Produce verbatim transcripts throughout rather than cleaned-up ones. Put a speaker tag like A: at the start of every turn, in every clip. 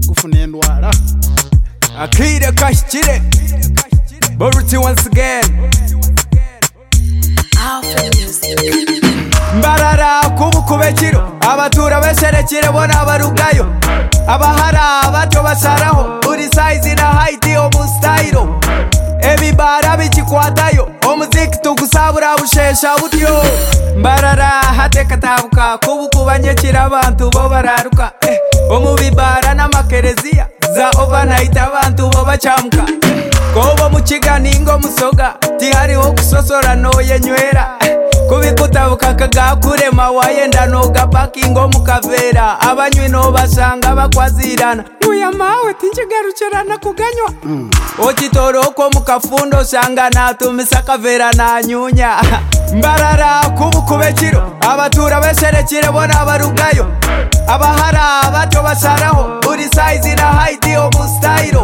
A: kufuna endwara
B: akire kashikire Boruti once again Mbarara kubukubekiro abatura beserekire bona barugayo abahara abatyo basaraho uri size na height omu style ebibara bikikwatayo omuziki tugusabura bushesha butyo Mbarara hateka tabuka kubukubanyekira abantu bo bararuka eh, omu bibara n'amakerezia za overnight abantu bo bacamuka kobo mukiganingo musoga tihariho kusosora noyenywera kubikutabuka kagakurema wayenda noga pakingo mukavera abanywi no basanga bakwazirana uya mawe tinjigarukirana kuganywa mm. Okitoroko mukafundo sanga natumisa kavera na nyunya Mbarara kubukubekiro abatura beserekire bona barugayo abahara abatyo basaraho uri size na height omu style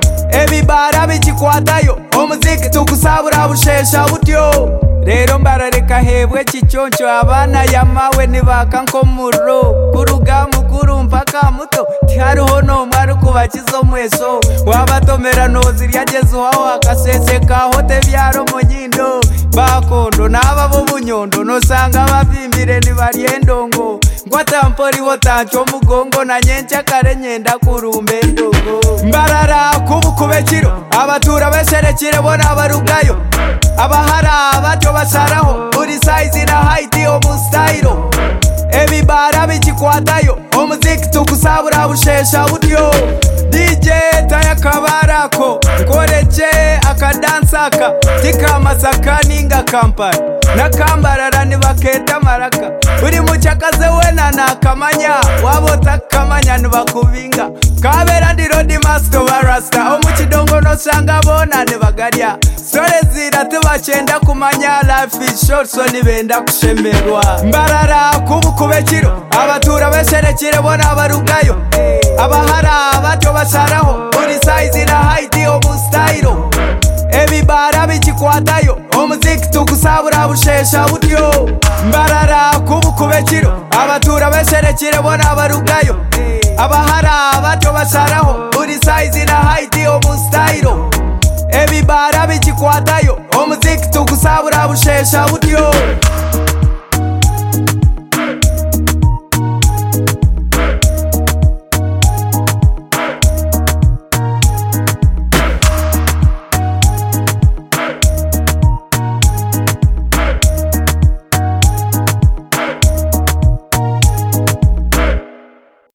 B: ebibara bikikwatayo omuziki tugusabura bushesha butyo rero mbarareka hebwe kicyonco abana yamawe nibaka nkomuro kuruga mukuru mpaka muto tihariho nomwari kubakizo mweso wabatomera nozirya gezuhaho akaseseka hote byaro munyindo bakondo naba bo bunyondo nosanga bavimbire nibaryendongo ngwatampori botancho mugongo na nyencha kare nyenda kurumbe ndongo Mbarara kubukubekiro abatura beserekire bona barugayo abahara abatyo basaraho uri size na height omu style ebibara bikikwatayo omuziki tugusabura bushesha butyo D J tayakabarako nkoreje akadansaka tikamasaka ninga kampani nakambarara nibaketa maraka uri muchakaze wena nakamanya wabo takamanya nibakubinga kabera ndi road master barasta omukidongo nosanga bona nibagarya sore zira tubachenda kumanya life is short so nibenda kushemerwa Mbarara kubukubekiro abatura beserekire bona barugayo abahara abatyo basaraho uri size na height omu style ebibara bikikwatayo omuziki tugusabura bushesha butyo Mbarara kubukubekiro abatura beserekire bona barugayo abahara abatyo basaraho uri size na height omu style ebibara bikikwatayo omuziki tugusabura bushesha butyo